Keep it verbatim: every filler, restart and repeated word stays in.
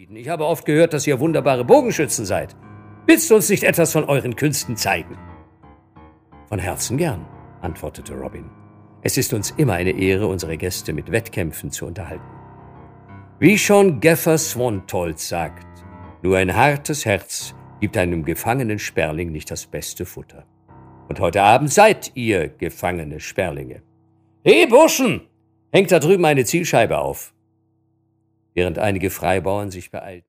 zufrieden. Ich habe oft gehört, dass ihr wunderbare Bogenschützen seid. Willst du uns nicht etwas von euren Künsten zeigen?« »Von Herzen gern«, antwortete Robin. »Es ist uns immer eine Ehre, unsere Gäste mit Wettkämpfen zu unterhalten. Wie schon Gaffer Swantolz sagt, nur ein hartes Herz gibt einem gefangenen Sperling nicht das beste Futter. Und heute Abend seid ihr gefangene Sperlinge. Hey, Burschen, hängt da drüben eine Zielscheibe auf.« Während einige Freibauern sich beeilten.